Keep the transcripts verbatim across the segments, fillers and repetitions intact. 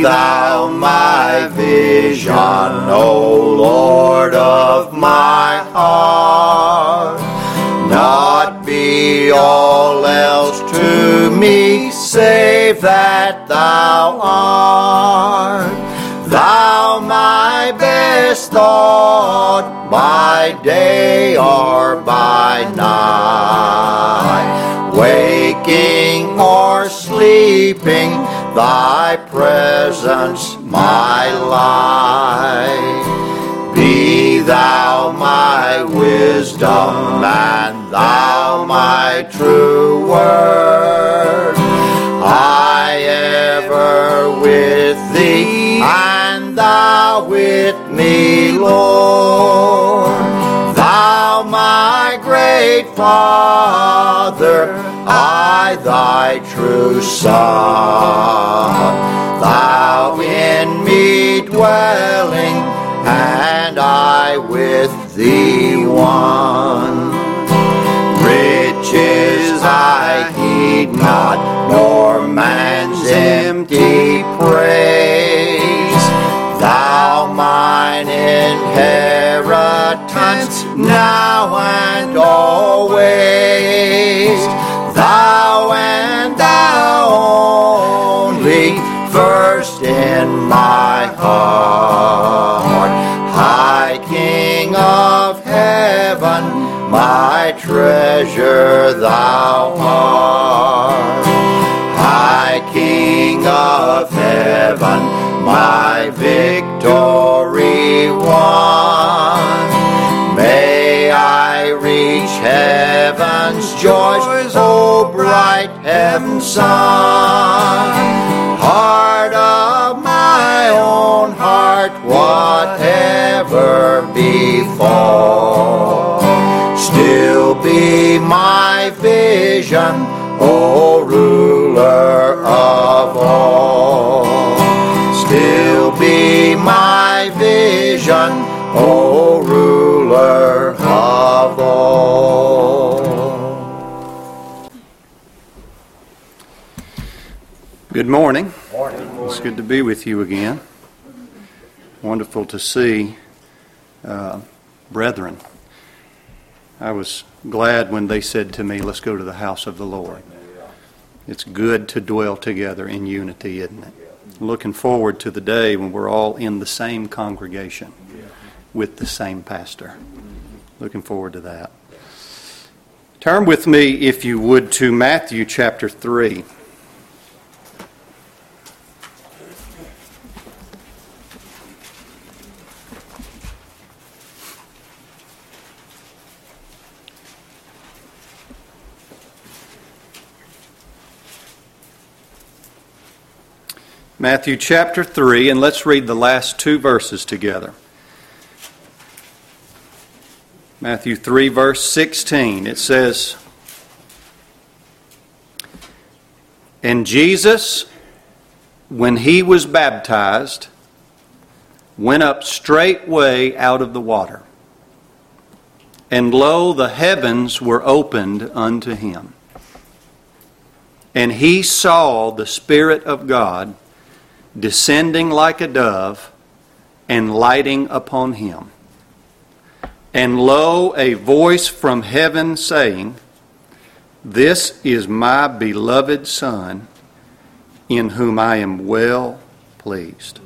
thou my vision, O Lord of my heart. Not be all else to me, save that thou art. Thou my best thought, by day or by night. Waking or sleeping, thy presence my light. Be thou my wisdom, and thou my true word. I ever with thee, and thou with me, Lord. Thou my great Father, I thy true Son. Thou in me dwelling, and I with thee one. Riches I heed not, nor man's empty praise. Thou mine inheritance, now and always. Thou and thou only, first in my heart. High King of heaven, my treasure thou art. High King of heaven, my victory won. May I reach heaven's joys, O bright heaven's sun. Heart of my own heart, whatever befall, still be my vision, O ruler of all. Still be my vision, O ruler of all. Good morning. Morning. It's good to be with you again. Wonderful to see uh, brethren. I was glad when they said to me, let's go to the house of the Lord. It's good to dwell together in unity, isn't it? Looking forward to the day when we're all in the same congregation with the same pastor. Looking forward to that. Turn with me, if you would, to Matthew chapter three. Matthew chapter three, and let's read the last two verses together. Matthew three, verse sixteen, it says, And Jesus, when he was baptized, went up straightway out of the water. And lo, the heavens were opened unto him. And he saw the Spirit of God descending like a dove and lighting upon him. And lo, a voice from heaven saying, This is my beloved Son, in whom I am well pleased.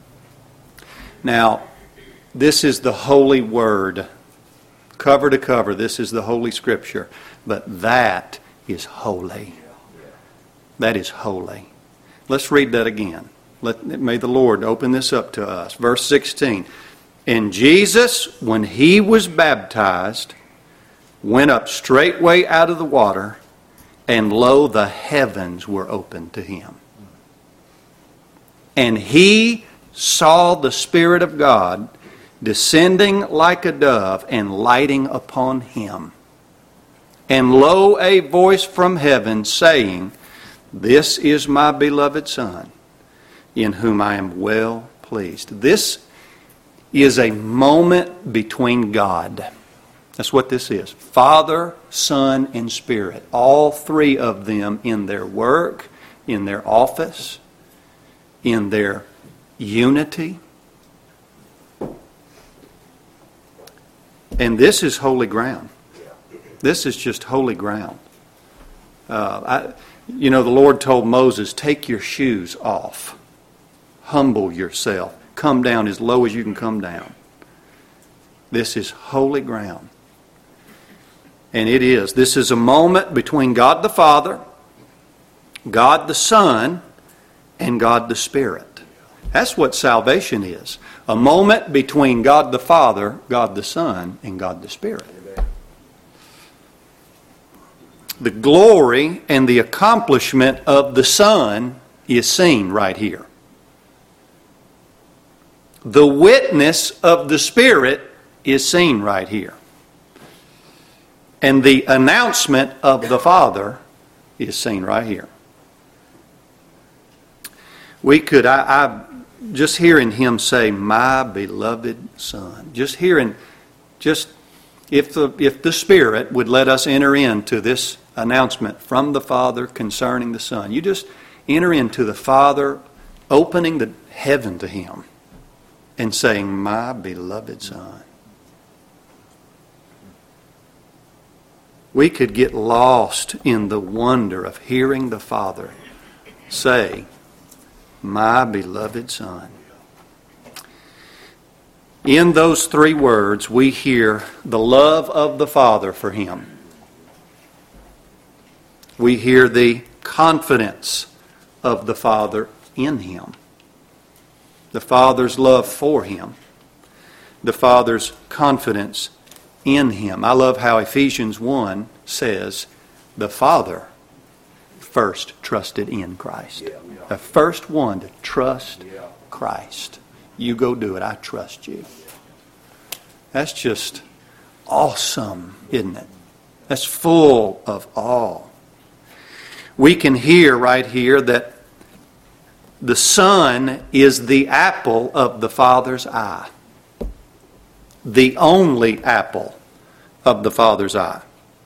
Now, this is the Holy Word. Cover to cover, this is the Holy Scripture. But that is holy. That is holy. Let's read that again. Let, may the Lord open this up to us. Verse sixteen. And Jesus, when he was baptized, went up straightway out of the water, and lo, the heavens were opened to him. And he saw the Spirit of God descending like a dove and lighting upon him. And lo, a voice from heaven saying, This is my beloved Son, in whom I am well pleased. This is a moment between God. That's what this is. Father, Son, and Spirit. All three of them in their work, in their office, in their unity. And this is holy ground. This is just holy ground. Uh, I, you know, the Lord told Moses, take your shoes off. Humble yourself. Come down as low as you can come down. This is holy ground. And it is. This is a moment between God the Father, God the Son, and God the Spirit. That's what salvation is. A moment between God the Father, God the Son, and God the Spirit. The glory and the accomplishment of the Son is seen right here. The witness of the Spirit is seen right here. And the announcement of the Father is seen right here. We could, I, I just hearing him say, my beloved Son. Just hearing, just if the if the Spirit would let us enter into this announcement from the Father concerning the Son. You just enter into the Father opening the heaven to him and saying, my beloved Son. We could get lost in the wonder of hearing the Father say, my beloved Son. In those three words, we hear the love of the Father for him. We hear the confidence of the Father in him. The Father's love for him. The Father's confidence in him. I love how Ephesians one says, the Father first trusted in Christ. The first one to trust Christ. You go do it. I trust you. That's just awesome, isn't it? That's full of awe. We can hear right here that the Son is the apple of the Father's eye. The only apple of the Father's eye.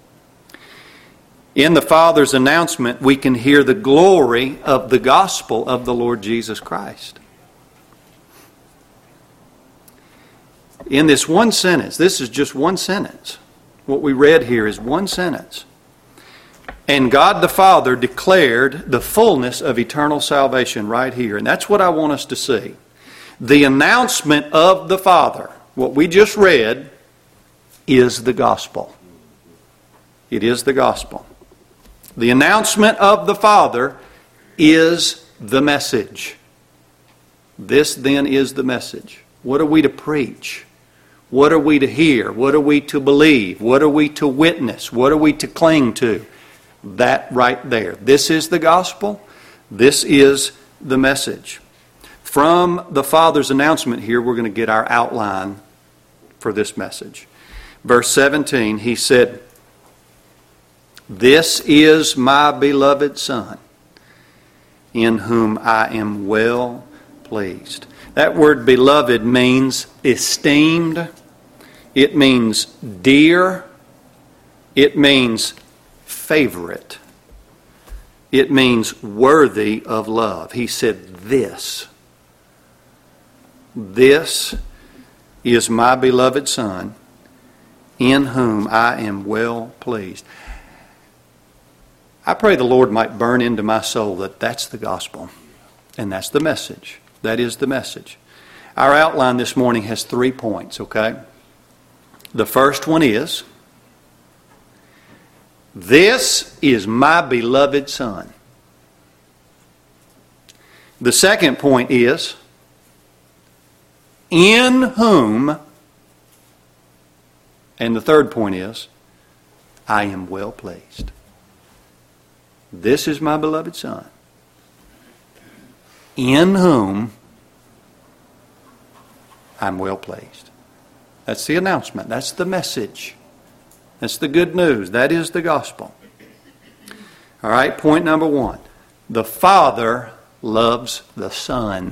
In the Father's announcement, we can hear the glory of the gospel of the Lord Jesus Christ. In this one sentence, this is just one sentence. What we read here is one sentence. And God the Father declared the fullness of eternal salvation right here. And that's what I want us to see. The announcement of the Father, what we just read, is the gospel. It is the gospel. The announcement of the Father is the message. This then is the message. What are we to preach? What are we to hear? What are we to believe? What are we to witness? What are we to cling to? That right there. This is the gospel. This is the message. From the Father's announcement here, we're going to get our outline for this message. Verse seventeen, he said, this is my beloved Son, in whom I am well pleased. That word beloved means esteemed. It means dear. It means favorite. It means worthy of love. He said, this. This is my beloved Son, in whom I am well pleased. I pray the Lord might burn into my soul that that's the gospel. And that's the message. That is the message. Our outline this morning has three points, okay? The first one is, this is my beloved Son. The second point is, in whom, and the third point is, I am well pleased. This is my beloved Son, in whom I'm well pleased. That's the announcement. That's the message. That's the good news. That is the gospel. All right, point number one. The Father loves the Son.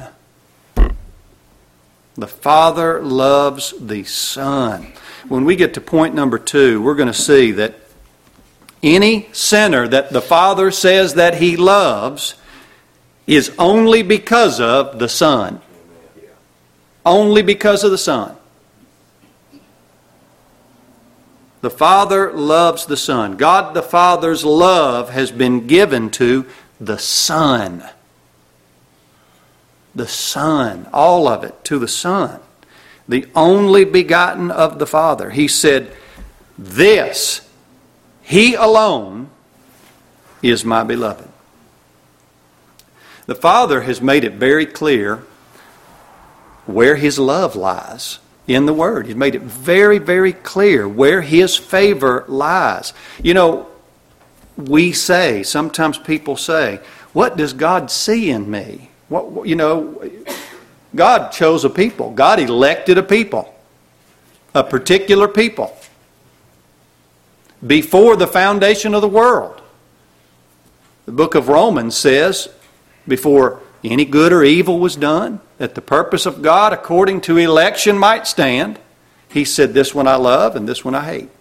The Father loves the Son. When we get to point number two, we're going to see that any sinner that the Father says that He loves is only because of the Son. only because of the Son. The Father loves the Son. God the Father's love has been given to the Son. The Son. All of it to the Son. The only begotten of the Father. He said, this, He alone, is my beloved. The Father has made it very clear where His love lies in the Word. He's made it very, very clear where His favor lies. You know, we say, sometimes people say, what does God see in me? What, you know, God chose a people. God elected a people. A particular people. Before the foundation of the world. The book of Romans says, before any good or evil was done, that the purpose of God according to election might stand. He said, this one I love and this one I hate.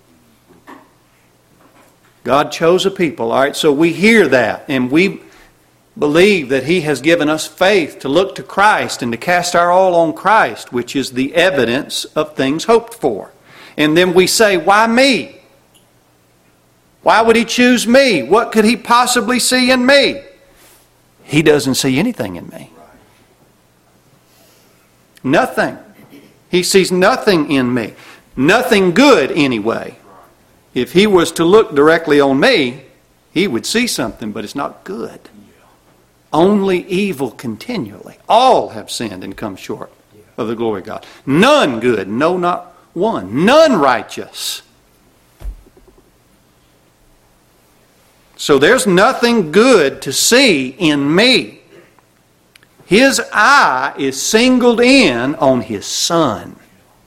God chose a people. All right, so we hear that and we believe that He has given us faith to look to Christ and to cast our all on Christ, which is the evidence of things hoped for. And then we say, why me? Why would He choose me? What could He possibly see in me? He doesn't see anything in me. Nothing. He sees nothing in me. Nothing good anyway. If He was to look directly on me, He would see something, but it's not good. Only evil continually. All have sinned and come short of the glory of God. None good, no, not one. None righteous. So there's nothing good to see in me. His eye is singled in on His Son.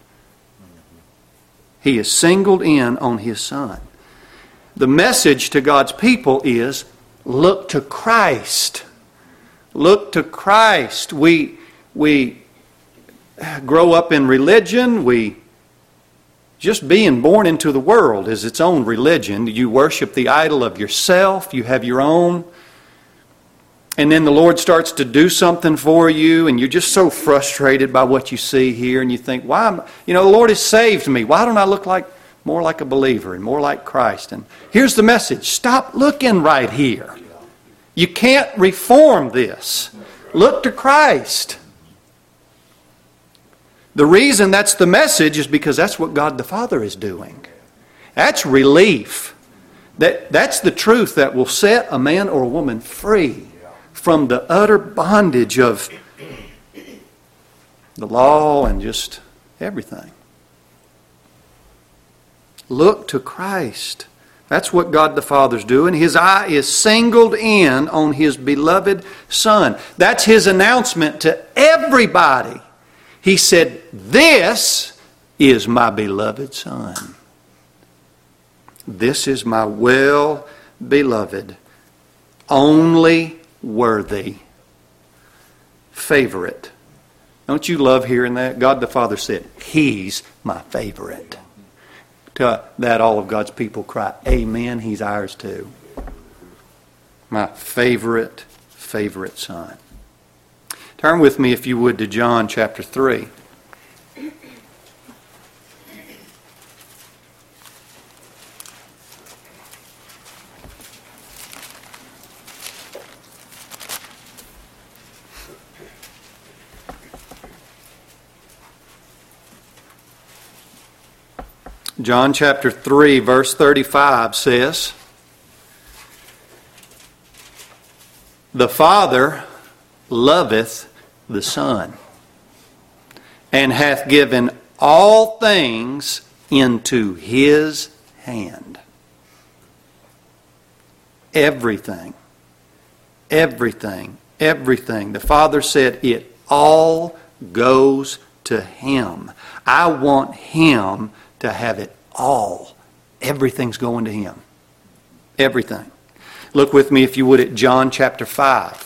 He is singled in on His Son. The message to God's people is, look to Christ. Look to Christ. We, we grow up in religion. We Just being born into the world is its own religion. You worship the idol of yourself. You have your own. And then the Lord starts to do something for you, and you're just so frustrated by what you see here, and you think, why am, you know, the Lord has saved me. Why don't I look like more like a believer and more like Christ? And here's the message. Stop looking right here. You can't reform this. Look to Christ. The reason that's the message is because that's what God the Father is doing. That's relief. That, that's the truth that will set a man or a woman free from the utter bondage of the law and just everything. Look to Christ. That's what God the Father's doing. His eye is singled in on His beloved Son. That's His announcement to everybody. He said, this is my beloved Son. This is my well-beloved, only worthy favorite. Don't you love hearing that? God the Father said, He's my favorite. To that all of God's people cry, amen, He's ours too. My favorite, favorite Son. Turn with me, if you would, to John chapter three. John chapter three, verse thirty-five says, the Father loveth the Son, and hath given all things into His hand. Everything. Everything. Everything. The Father said it all goes to Him. I want Him to have it all. Everything's going to Him. Everything. Look with me, if you would, at John chapter five.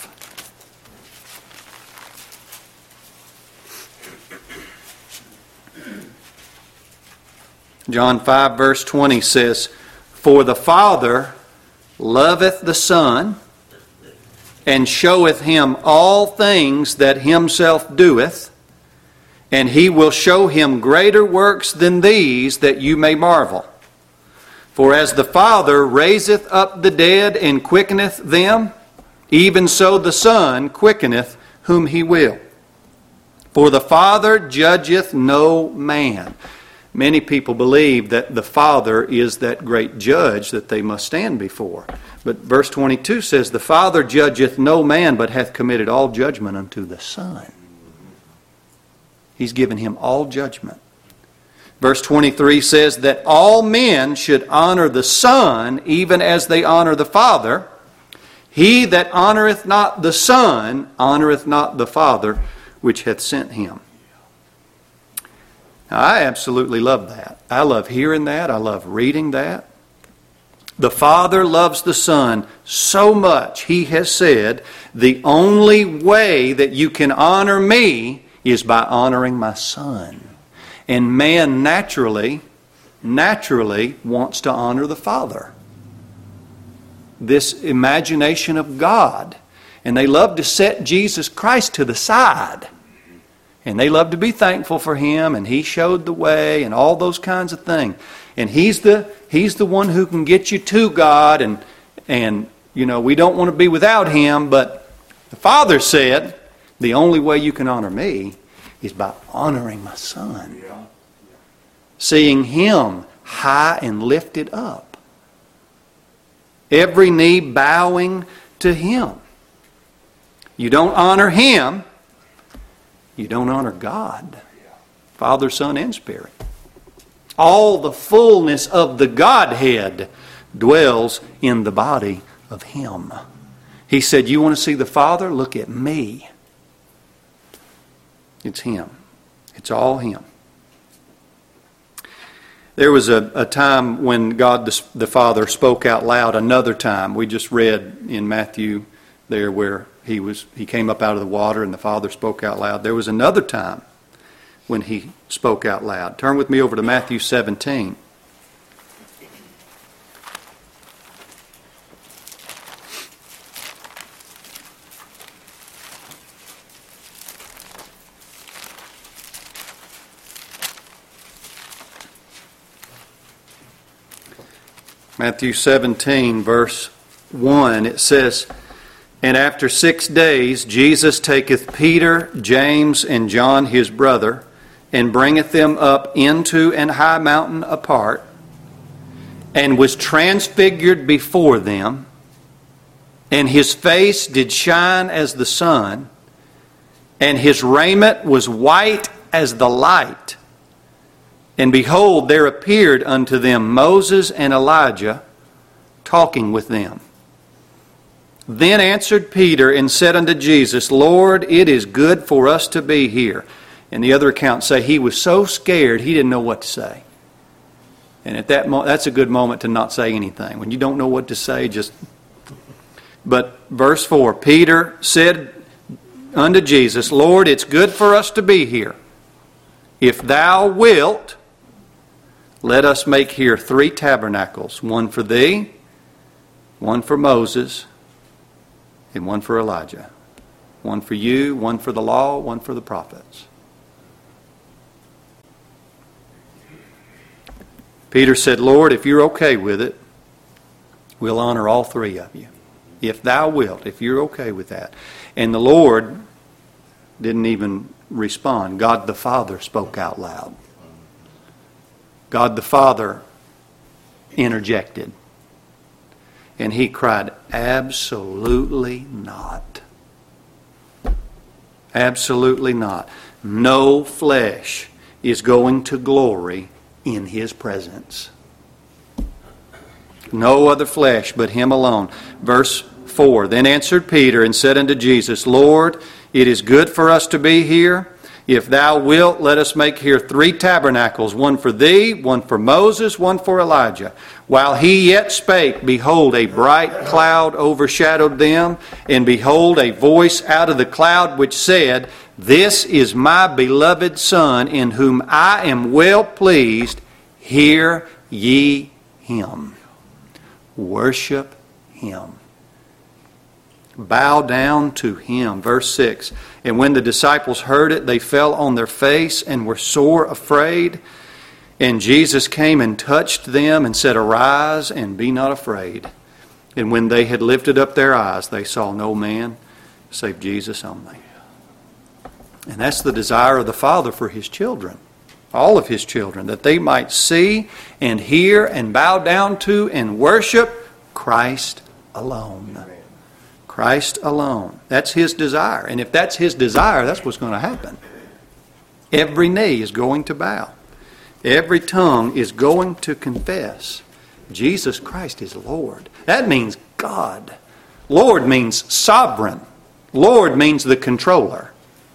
John five verse twenty says, for the Father loveth the Son, and showeth Him all things that Himself doeth, and he will show him greater works than these, that you may marvel. For as the Father raiseth up the dead and quickeneth them, even so the Son quickeneth whom he will. For the Father judgeth no man. Many people believe that the Father is that great judge that they must stand before. But verse twenty-two says, the Father judgeth no man, but hath committed all judgment unto the Son. He's given him all judgment. Verse twenty-three says that all men should honor the Son, even as they honor the Father. He that honoreth not the Son, honoreth not the Father, which hath sent him. Now, I absolutely love that. I love hearing that. I love reading that. The Father loves the Son so much, He has said, the only way that you can honor me is by honoring my Son. And man naturally, naturally wants to honor the Father. This imagination of God. And they love to set Jesus Christ to the side. And they love to be thankful for Him, and He showed the way, and all those kinds of things. And He's the He's the one who can get you to God, and and you know, we don't want to be without Him, but the Father said, the only way you can honor me is by honoring my Son. Yeah. Seeing Him high and lifted up. Every knee bowing to Him. You don't honor Him, you don't honor God. Father, Son, and Spirit. All the fullness of the Godhead dwells in the body of Him. He said, you want to see the Father? Look at me. It's Him. It's all Him. There was a, a time when God the, the Father spoke out loud. Another time. We just read in Matthew there where he was he came up out of the water and the Father spoke out loud. There was another time when He spoke out loud. Turn with me over to Matthew seventeen. Matthew seventeen, verse one, it says, and after six days Jesus taketh Peter, James, and John his brother, and bringeth them up into an high mountain apart, and was transfigured before them, and his face did shine as the sun, and his raiment was white as the light. And behold, there appeared unto them Moses and Elijah, talking with them. Then answered Peter and said unto Jesus, Lord, it is good for us to be here. And the other accounts say he was so scared he didn't know what to say. And at that moment, that's a good moment to not say anything. When you don't know what to say, just... But verse four, Peter said unto Jesus, Lord, it's good for us to be here. If thou wilt, let us make here three tabernacles, one for thee, one for Moses, and one for Elijah. One for you, one for the law, one for the prophets. Peter said, Lord, if you're okay with it, we'll honor all three of you. If thou wilt, if you're okay with that. And the Lord didn't even respond. God the Father spoke out loud. God the Father interjected. And He cried, absolutely not. Absolutely not. No flesh is going to glory in His presence. No other flesh but Him alone. Verse four, then answered Peter and said unto Jesus, Lord, it is good for us to be here. If thou wilt, let us make here three tabernacles, one for thee, one for Moses, one for Elijah. While he yet spake, behold, a bright cloud overshadowed them, and behold, a voice out of the cloud which said, This is my beloved Son, in whom I am well pleased. Hear ye Him. Worship Him. Bow down to Him. Verse six, And when the disciples heard it, they fell on their face and were sore afraid. And Jesus came and touched them and said, Arise and be not afraid. And when they had lifted up their eyes, they saw no man save Jesus only. And that's the desire of the Father for His children, all of His children, that they might see and hear and bow down to and worship Christ alone. Christ alone. That's His desire. And if that's His desire, that's what's going to happen. Every knee is going to bow. Every tongue is going to confess Jesus Christ is Lord. That means God. Lord means sovereign. Lord means the controller.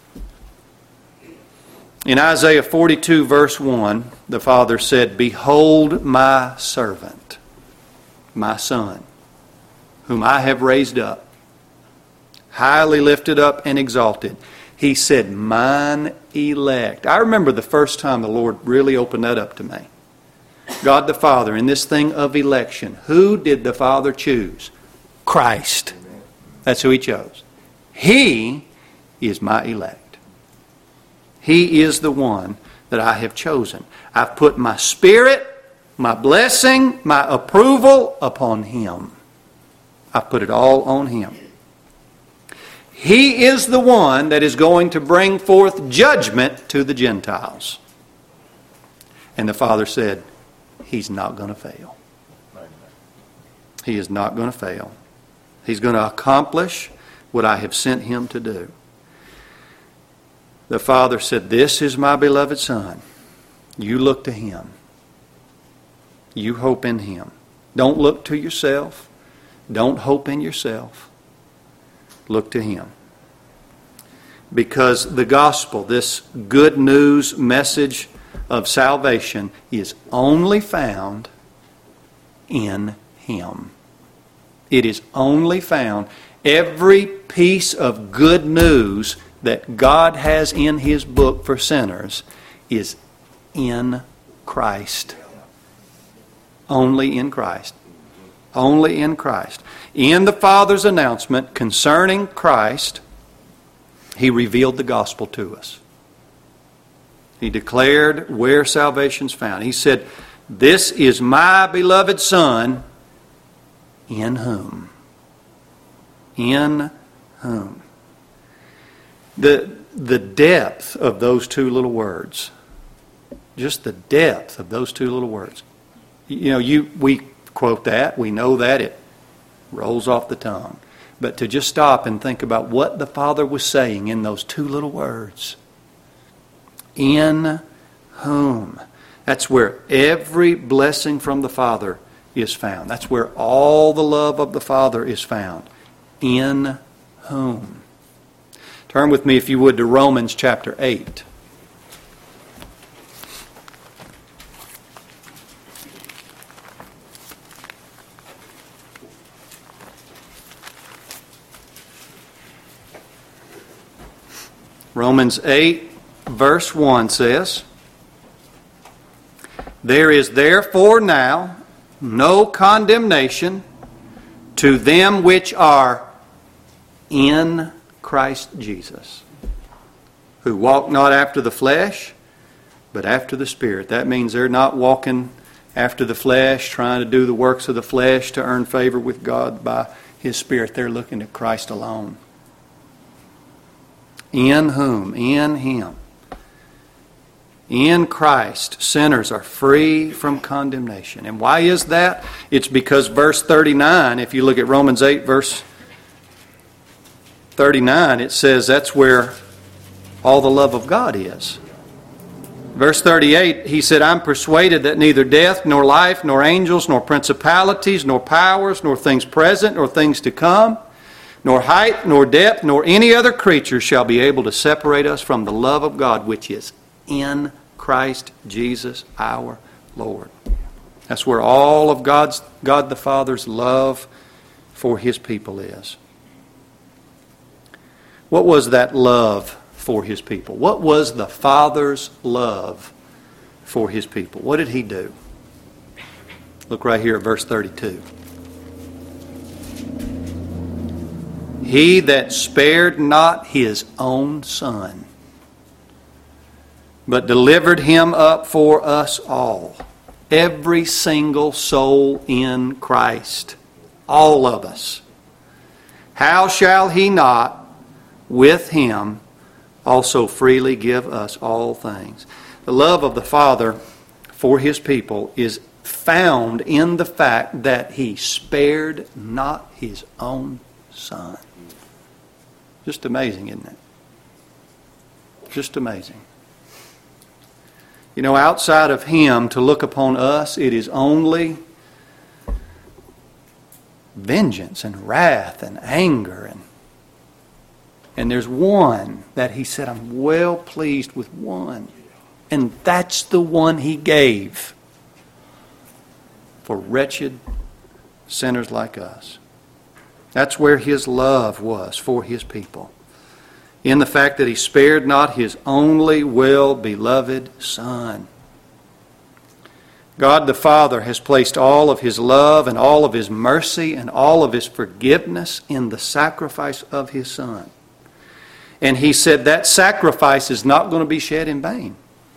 In Isaiah forty-two verse one, the Father said, Behold my servant, my Son, whom I have raised up, highly lifted up and exalted. He said, mine elect. I remember the first time the Lord really opened that up to me. God the Father, in this thing of election, who did the Father choose? Christ. That's who He chose. He is my elect. He is the one that I have chosen. I've put my Spirit, my blessing, my approval upon Him. I've put it all on Him. He is the one that is going to bring forth judgment to the Gentiles. And the Father said, He's not going to fail. He is not going to fail. He's going to accomplish what I have sent Him to do. The Father said, This is my beloved Son. You look to Him. You hope in Him. Don't look to yourself. Don't hope in yourself. Look to Him. Because the gospel, this good news message of salvation, is only found in Him. It is only found. Every piece of good news that God has in His book for sinners is in Christ. Only in Christ. Only in Christ. In the Father's announcement concerning Christ, He revealed the gospel to us. He declared where salvation's found. He said, This is my beloved Son, in whom. In whom. The, the depth of those two little words, just the depth of those two little words. You know, you we quote that, we know that, it rolls off the tongue. But to just stop and think about what the Father was saying in those two little words. In whom. That's where every blessing from the Father is found. That's where all the love of the Father is found. In whom. Turn with me, if you would, to Romans chapter eight. Romans eight, verse one says, There is therefore now no condemnation to them which are in Christ Jesus, who walk not after the flesh, but after the Spirit. That means they're not walking after the flesh, trying to do the works of the flesh to earn favor with God by His Spirit. They're looking at Christ alone. In whom? In Him. In Christ, sinners are free from condemnation. And why is that? It's because verse thirty-nine, if you look at Romans eight, verse thirty-nine, it says that's where all the love of God is. Verse thirty-eight, he said, I'm persuaded that neither death, nor life, nor angels, nor principalities, nor powers, nor things present, nor things to come, nor height, nor depth, nor any other creature shall be able to separate us from the love of God, which is in Christ Jesus our Lord. That's where all of God's, God the Father's love for His people is. What was that love for His people? What was the Father's love for His people? What did He do? Look right here at verse thirty-two. He that spared not his own Son, but delivered him up for us all. Every single soul in Christ. All of us. How shall he not with him also freely give us all things? The love of the Father for his people is found in the fact that he spared not his own Son. Just amazing, isn't it? Just amazing. You know, outside of him, to look upon us, it is only vengeance and wrath and anger. And, and there's one that he said, I'm well pleased with one. And that's the one he gave for wretched sinners like us. That's where his love was for his people. In the fact that he spared not his only well-beloved Son. God the Father has placed all of his love and all of his mercy and all of his forgiveness in the sacrifice of his Son. And he said that sacrifice is not going to be shed in vain.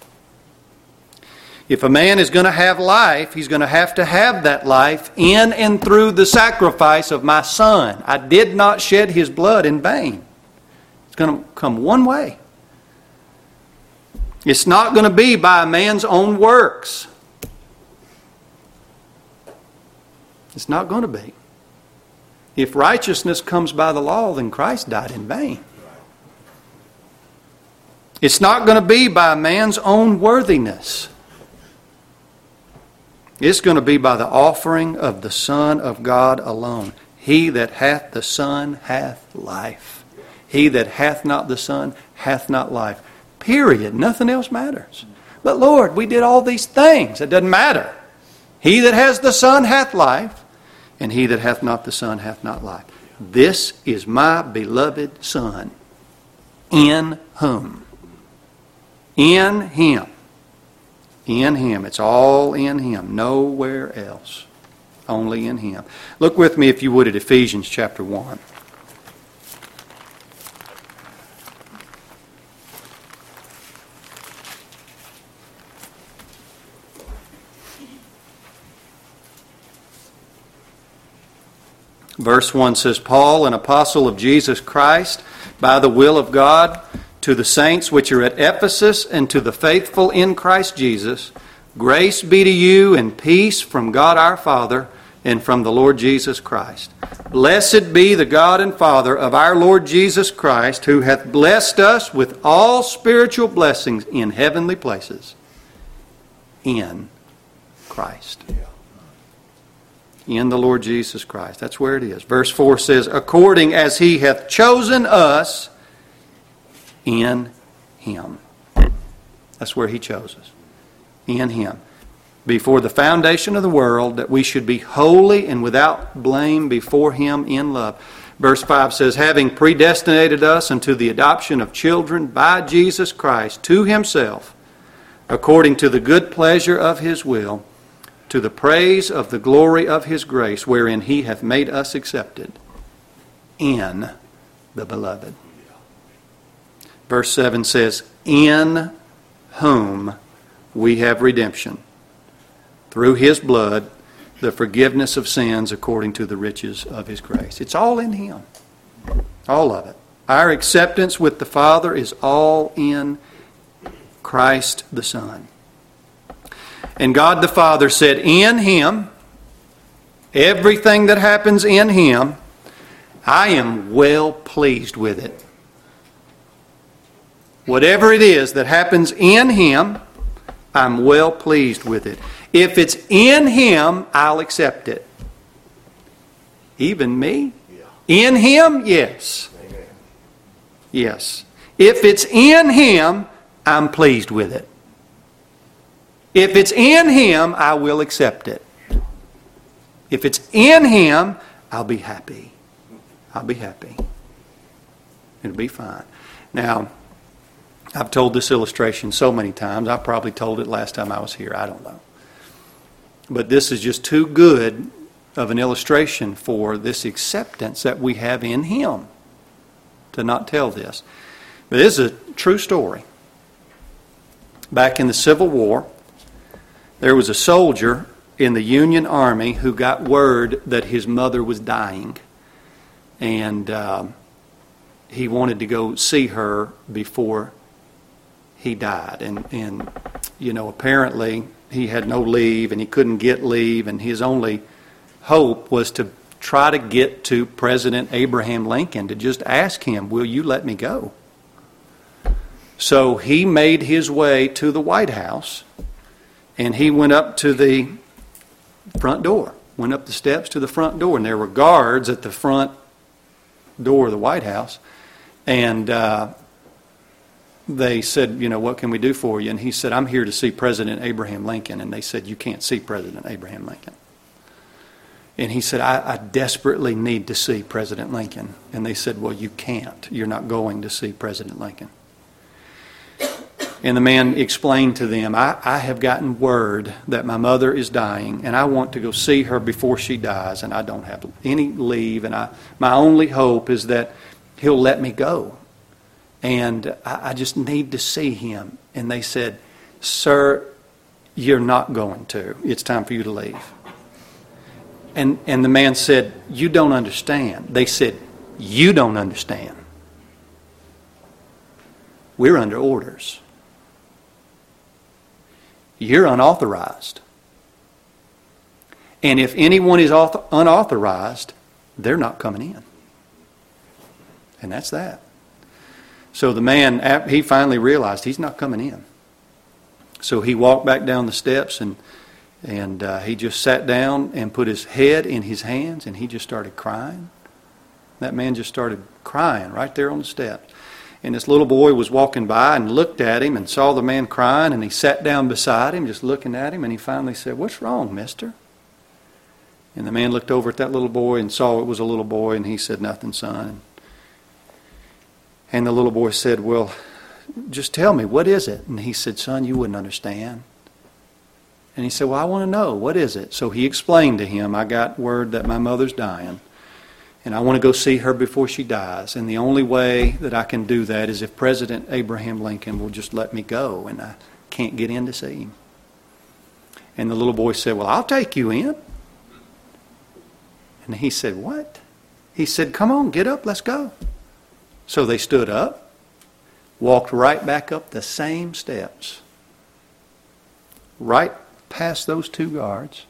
If a man is going to have life, he's going to have to have that life in and through the sacrifice of my Son. I did not shed his blood in vain. It's going to come one way. It's not going to be by a man's own works. It's not going to be. If righteousness comes by the law, then Christ died in vain. It's not going to be by a man's own worthiness. It's going to be by the offering of the Son of God alone. He that hath the Son hath life. He that hath not the Son hath not life. Period. Nothing else matters. But Lord, we did all these things. It doesn't matter. He that has the Son hath life, and he that hath not the Son hath not life. This is my beloved Son, in whom? In Him. In Him. It's all in Him. Nowhere else. Only in Him. Look with me, if you would, at Ephesians chapter one. Verse one says, Paul, an apostle of Jesus Christ, by the will of God, to the saints which are at Ephesus, and to the faithful in Christ Jesus, grace be to you and peace from God our Father and from the Lord Jesus Christ. Blessed be the God and Father of our Lord Jesus Christ, who hath blessed us with all spiritual blessings in heavenly places in Christ. In the Lord Jesus Christ. That's where it is. Verse four says, according as He hath chosen us in Him. That's where He chose us. In Him. Before the foundation of the world, that we should be holy and without blame before Him in love. Verse five says, having predestinated us unto the adoption of children by Jesus Christ to Himself, according to the good pleasure of His will, to the praise of the glory of His grace, wherein He hath made us accepted in the Beloved. Verse seven says, in whom we have redemption, through His blood, the forgiveness of sins according to the riches of His grace. It's all in Him. All of it. Our acceptance with the Father is all in Christ the Son. And God the Father said, in Him, everything that happens in Him, I am well pleased with it. Whatever it is that happens in Him, I'm well pleased with it. If it's in Him, I'll accept it. Even me? In Him? Yes. Yes. If it's in Him, I'm pleased with it. If it's in Him, I will accept it. If it's in Him, I'll be happy. I'll be happy. It'll be fine. Now, I've told this illustration so many times. I probably told it last time I was here. I don't know. But this is just too good of an illustration for this acceptance that we have in Him. to not tell this. But this is a true story. Back in the Civil War, there was a soldier in the Union Army who got word that his mother was dying. And um, he wanted to go see her before he died. And, and, you know, apparently he had no leave and he couldn't get leave. And his only hope was to try to get to President Abraham Lincoln to just ask him, will you let me go? So he made his way to the White House, and he went up to the front door, went up the steps to the front door, and there were guards at the front door of the White House, and uh, they said, you know, what can we do for you? And he said, I'm here to see President Abraham Lincoln. And they said, you can't see President Abraham Lincoln. And he said, I, I desperately need to see President Lincoln. And they said, well, you can't. You're not going to see President Lincoln. And the man explained to them, I, I have gotten word that my mother is dying, and I want to go see her before she dies, and I don't have any leave, and I, my only hope is that he'll let me go. And I, I just need to see him. And they said, sir, you're not going to. It's time for you to leave. And, and the man said, you don't understand. They said, you don't understand. We're under orders. You're unauthorized. And if anyone is author- unauthorized, they're not coming in. And that's that. So the man, he finally realized he's not coming in. So he walked back down the steps and and uh, he just sat down and put his head in his hands and he just started crying. That man just started crying right there on the steps. And this little boy was walking by and looked at him and saw the man crying, and he sat down beside him just looking at him, and he finally said, what's wrong, mister? And the man looked over at that little boy and saw it was a little boy, and he said, nothing, son. And the little boy said, well, just tell me, what is it? And he said, son, you wouldn't understand. And he said, well, I want to know, what is it? So he explained to him, I got word that my mother's dying, and I want to go see her before she dies. And the only way that I can do that is if President Abraham Lincoln will just let me go, and I can't get in to see him. And the little boy said, well, I'll take you in. And he said, what? He said, come on, get up, let's go. So they stood up, walked right back up the same steps, right past those two guards,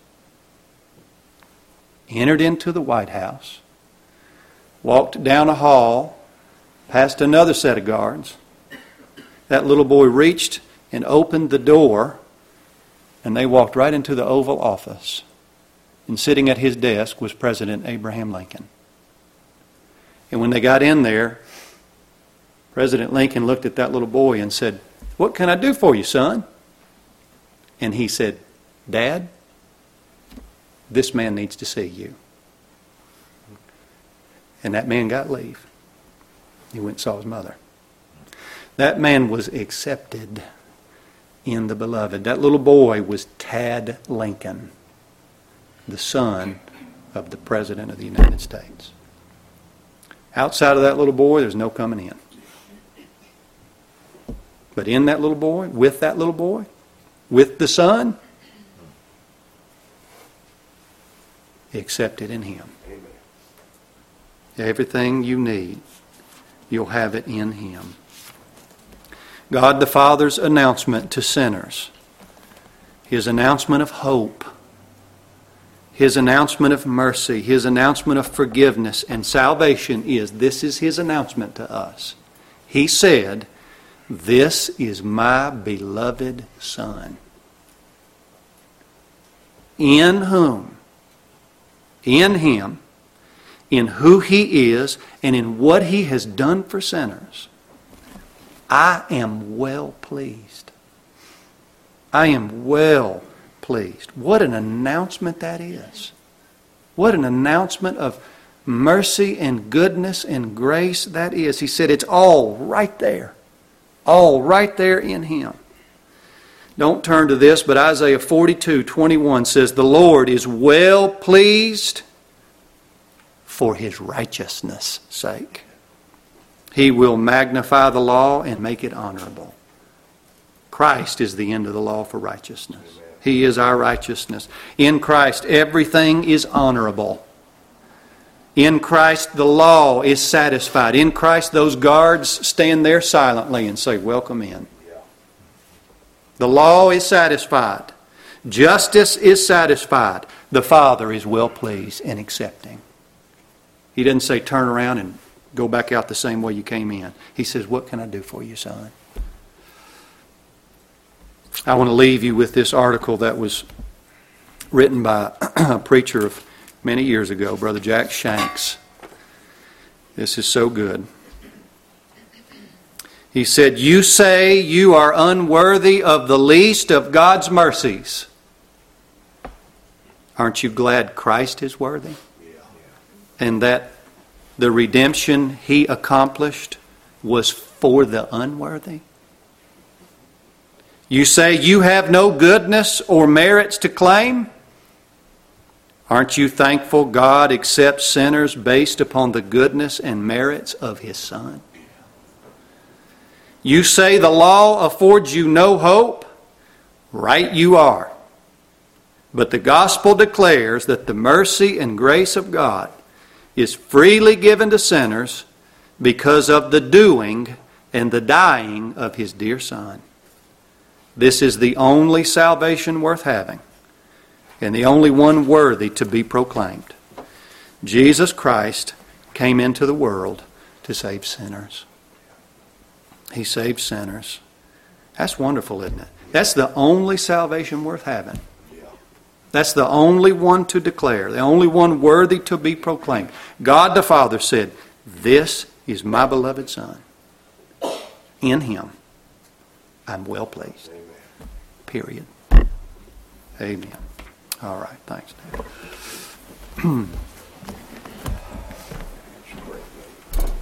entered into the White House, walked down a hall, past another set of guards. That little boy reached and opened the door, and they walked right into the Oval Office. And sitting at his desk was President Abraham Lincoln. And when they got in there, President Lincoln looked at that little boy and said, what can I do for you, son? And he said, Dad, this man needs to see you. And that man got leave. He went and saw his mother. That man was accepted in the beloved. That little boy was Tad Lincoln, the son of the President of the United States. Outside of that little boy, there's no coming in. But in that little boy, with that little boy, with the son, accepted in him. Everything you need, you'll have it in him. God the Father's announcement to sinners, his announcement of hope, his announcement of mercy, his announcement of forgiveness and salvation is, this is his announcement to us. He said, this is my beloved Son, in whom, in him, in who he is, and in what he has done for sinners, I am well pleased. I am well pleased. What an announcement that is. What an announcement of mercy and goodness and grace that is. He said it's all right there. All right there in him. Don't turn to this, but Isaiah forty-two twenty-one says, the Lord is well pleased for his righteousness' sake. He will magnify the law and make it honorable. Christ is the end of the law for righteousness. He is our righteousness. In Christ, everything is honorable. In Christ, the law is satisfied. In Christ, those guards stand there silently and say, welcome in. The law is satisfied. Justice is satisfied. The Father is well pleased and accepting. He didn't say turn around and go back out the same way you came in. He says, what can I do for you, son? I want to leave you with this article that was written by a preacher of many years ago, Brother Jack Shanks. This is so good. He said, you say you are unworthy of the least of God's mercies. Aren't you glad Christ is worthy? And that the redemption He accomplished was for the unworthy? You say you have no goodness or merits to claim? Aren't you thankful God accepts sinners based upon the goodness and merits of His Son? You say the law affords you no hope? Right you are. But the gospel declares that the mercy and grace of God is freely given to sinners because of the doing and the dying of His dear Son. This is the only salvation worth having, and the only one worthy to be proclaimed. Jesus Christ came into the world to save sinners. He saved sinners. That's wonderful, isn't it? That's the only salvation worth having. That's the only one to declare, the only one worthy to be proclaimed. God the Father said, this is my beloved Son. In Him, I'm well pleased. Period. Amen. All right. Thanks, Dave.